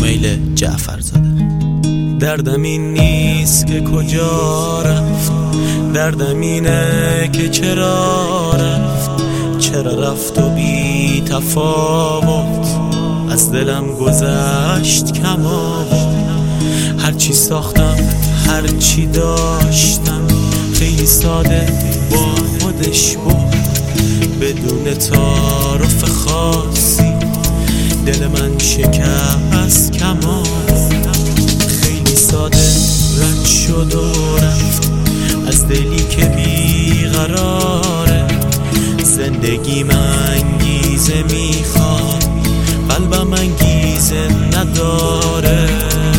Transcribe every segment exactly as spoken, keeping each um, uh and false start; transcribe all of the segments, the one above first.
شمیل جعفرزاده. دردم این نیست که کجا رفت، دردم اینه که چرا رفت، چرا رفت و بی تفاوت از دلم گذشت کمابود. هرچی ساختم هرچی داشتم خیلی ساده با خودش بود، بدون تعارف خاصی دل من شکست کمابود. خیلی ساده رد شد و رفت از دلی که بیقراره. زندگی من انگیزه میخواد، قلبم انگیزه نداره.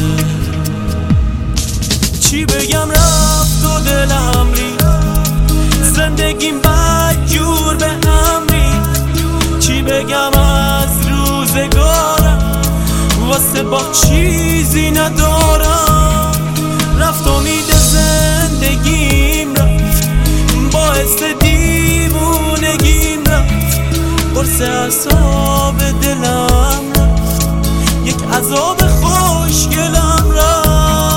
چی بگم رفت و دلم ریخت، زندگیم بدجور به هم ریخت. چی بگم از روزگارم، واسه با چیزی ندارم. رفت امید زندگیم رفت، باعث دیوونگیم رفت. قرص اعصاب دلم رفت، یک عذاب خوشگلم رفت.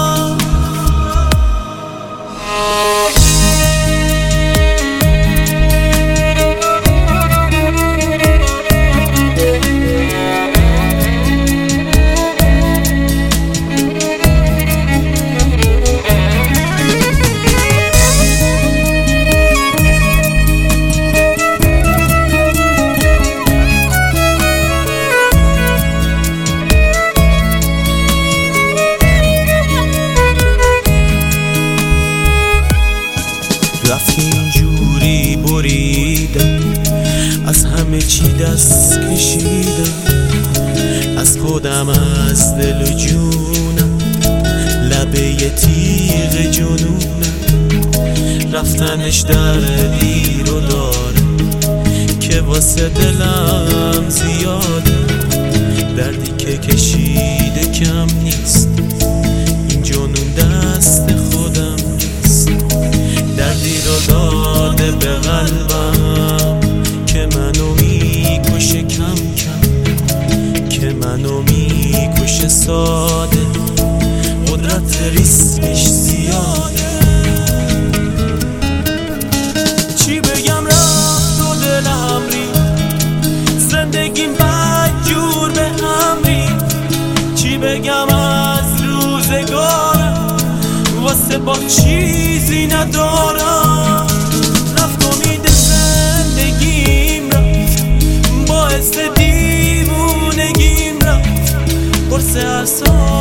رفت اینجوری بریدم، از همه چی دست کشیدم، از خودم، از دل و جونم، لبه یه تیغ جنونم. رفتنش دردی رو داره که واسه دلم زیاده. دردی که کشیده کم نیست، این جنون دست خودم نیست. دردی رو داده به قلبم که منو میکشه کم کم، که منو میکشه ساده. قدرت ریسکش زیاده. چی بگم رفت و دلم ریخت، زندگیم بدجور به هم ریخت. چی بگم از روزگارم، واسه با چیزی ندارم. رفت امید زندگیم رفت، باعث دیوونگیم رفت. قرص اعصاب